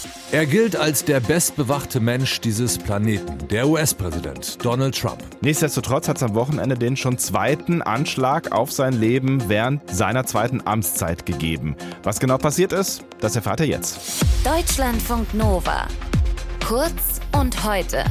Er gilt als der bestbewachte Mensch dieses Planeten, der US-Präsident Donald Trump. Nichtsdestotrotz hat es am Wochenende den schon zweiten Anschlag auf sein Leben während seiner zweiten Amtszeit gegeben. Was genau passiert ist, das erfahrt ihr jetzt. Deutschlandfunk Nova. Kurz und heute.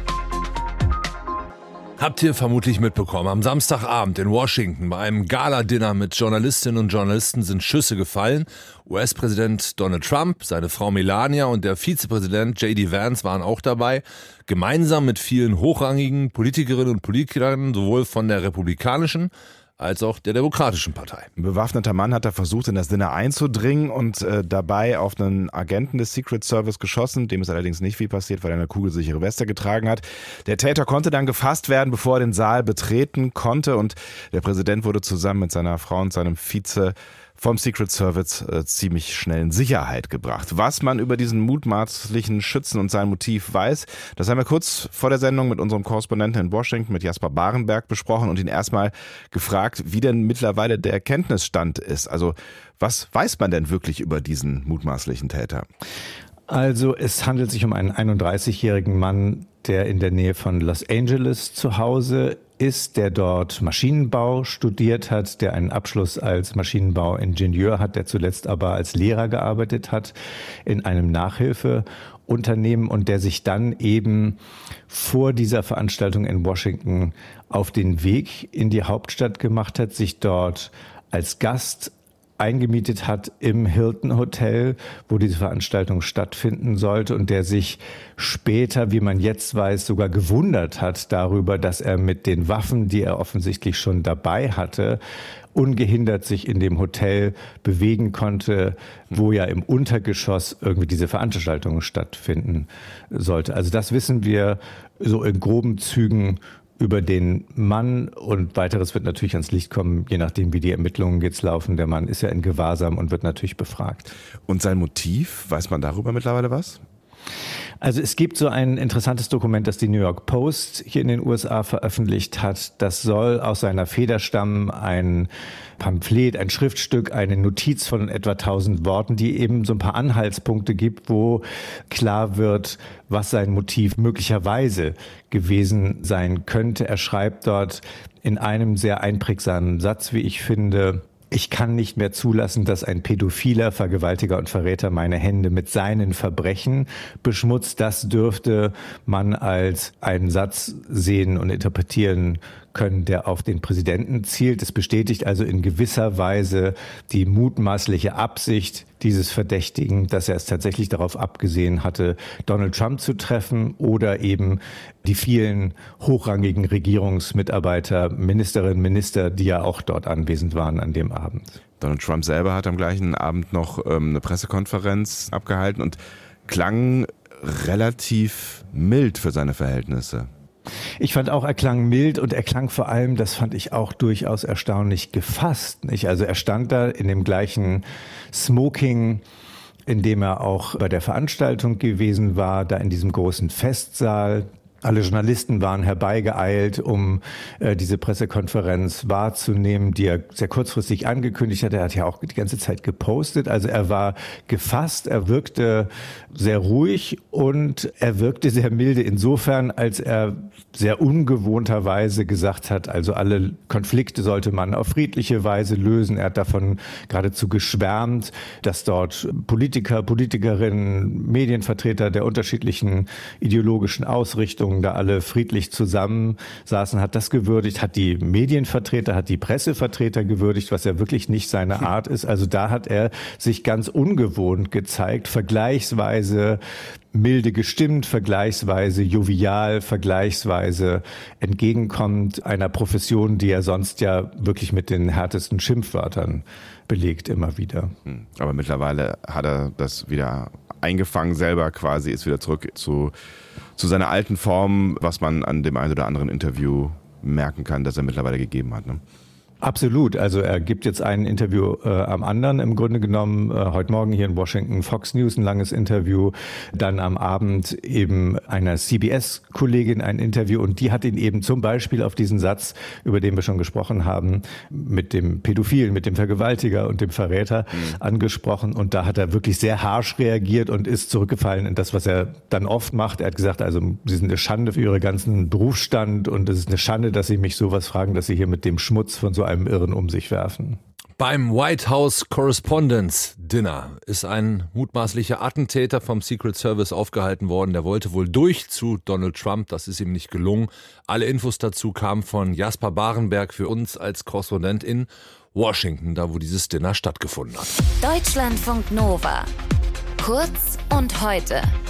Habt ihr vermutlich mitbekommen, am Samstagabend in Washington bei einem Gala-Dinner mit Journalistinnen und Journalisten sind Schüsse gefallen. US-Präsident Donald Trump, seine Frau Melania und der Vizepräsident J.D. Vance waren auch dabei, gemeinsam mit vielen hochrangigen Politikerinnen und Politikern, sowohl von der republikanischen als auch der Demokratischen Partei. Ein bewaffneter Mann hat da versucht, in das Dinner einzudringen und dabei auf einen Agenten des Secret Service geschossen. Dem ist allerdings nicht viel passiert, weil er eine kugelsichere Weste getragen hat. Der Täter konnte dann gefasst werden, bevor er den Saal betreten konnte, und der Präsident wurde zusammen mit seiner Frau und seinem Vize vom Secret Service ziemlich schnell in Sicherheit gebracht. Was man über diesen mutmaßlichen Schützen und sein Motiv weiß, das haben wir kurz vor der Sendung mit unserem Korrespondenten in Washington, mit Jasper Barenberg, besprochen und ihn erstmal gefragt, wie denn mittlerweile der Erkenntnisstand ist. Also was weiß man denn wirklich über diesen mutmaßlichen Täter? Also es handelt sich um einen 31-jährigen Mann, der in der Nähe von Los Angeles zu Hause ist, der dort Maschinenbau studiert hat, der einen Abschluss als Maschinenbauingenieur hat, der zuletzt aber als Lehrer gearbeitet hat in einem Nachhilfeunternehmen und der sich dann eben vor dieser Veranstaltung in Washington auf den Weg in die Hauptstadt gemacht hat, sich dort als Gast eingemietet hat im Hilton Hotel, wo diese Veranstaltung stattfinden sollte, und der sich später, wie man jetzt weiß, sogar gewundert hat darüber, dass er mit den Waffen, die er offensichtlich schon dabei hatte, ungehindert sich in dem Hotel bewegen konnte, wo ja im Untergeschoss irgendwie diese Veranstaltung stattfinden sollte. Also das wissen wir so in groben Zügen über den Mann, und weiteres wird natürlich ans Licht kommen, je nachdem, wie die Ermittlungen jetzt laufen. Der Mann ist ja in Gewahrsam und wird natürlich befragt. Und sein Motiv, weiß man darüber mittlerweile was? Also es gibt so ein interessantes Dokument, das die New York Post hier in den USA veröffentlicht hat. Das soll aus seiner Feder stammen, ein Pamphlet, ein Schriftstück, eine Notiz von etwa 1000 Worten, die eben so ein paar Anhaltspunkte gibt, wo klar wird, was sein Motiv möglicherweise gewesen sein könnte. Er schreibt dort in einem sehr einprägsamen Satz, wie ich finde: Ich kann nicht mehr zulassen, dass ein pädophiler Vergewaltiger und Verräter meine Hände mit seinen Verbrechen beschmutzt. Das dürfte man als einen Satz sehen und interpretieren können, der auf den Präsidenten zielt. Es bestätigt also in gewisser Weise die mutmaßliche Absicht dieses Verdächtigen, dass er es tatsächlich darauf abgesehen hatte, Donald Trump zu treffen oder eben die vielen hochrangigen Regierungsmitarbeiter, Ministerinnen, Minister, die ja auch dort anwesend waren an dem Abend. Donald Trump selber hat am gleichen Abend noch eine Pressekonferenz abgehalten und klang relativ mild für seine Verhältnisse. Ich fand auch, er klang mild, und er klang vor allem, das fand ich auch durchaus erstaunlich, gefasst, nicht? Also er stand da in dem gleichen Smoking, in dem er auch bei der Veranstaltung gewesen war, da in diesem großen Festsaal. Alle Journalisten waren herbeigeeilt, um diese Pressekonferenz wahrzunehmen, die er sehr kurzfristig angekündigt hat. Er hat ja auch die ganze Zeit gepostet. Also er war gefasst, er wirkte sehr ruhig und er wirkte sehr milde insofern, als er sehr ungewohnterweise gesagt hat, also alle Konflikte sollte man auf friedliche Weise lösen. Er hat davon geradezu geschwärmt, dass dort Politiker, Politikerinnen, Medienvertreter der unterschiedlichen ideologischen Ausrichtungen da alle friedlich zusammensaßen, hat das gewürdigt, hat die Medienvertreter, hat die Pressevertreter gewürdigt, was ja wirklich nicht seine Art ist. Also da hat er sich ganz ungewohnt gezeigt, vergleichsweise milde gestimmt, vergleichsweise jovial, vergleichsweise entgegenkommend einer Profession, die er sonst ja wirklich mit den härtesten Schimpfwörtern belegt immer wieder. Aber mittlerweile hat er das wieder eingefangen selber quasi, ist wieder zurück zu seiner alten Form, was man an dem einen oder anderen Interview merken kann, das er mittlerweile gegeben hat, ne? Absolut. Also er gibt jetzt ein Interview am anderen im Grunde genommen. Heute Morgen hier in Washington Fox News ein langes Interview. Dann am Abend eben einer CBS-Kollegin ein Interview. Und die hat ihn eben zum Beispiel auf diesen Satz, über den wir schon gesprochen haben, mit dem Pädophilen, mit dem Vergewaltiger und dem Verräter angesprochen. Und da hat er wirklich sehr harsch reagiert und ist zurückgefallen in das, was er dann oft macht. Er hat gesagt, also Sie sind eine Schande für Ihre ganzen Berufsstand und es ist eine Schande, dass Sie mich sowas fragen, dass Sie hier mit dem Schmutz von so einem Irren um sich werfen. Beim White House Correspondents Dinner ist ein mutmaßlicher Attentäter vom Secret Service aufgehalten worden. Der wollte wohl durch zu Donald Trump. Das ist ihm nicht gelungen. Alle Infos dazu kamen von Jasper Barenberg für uns als Korrespondent in Washington, da wo dieses Dinner stattgefunden hat. Deutschlandfunk Nova. Kurz und heute.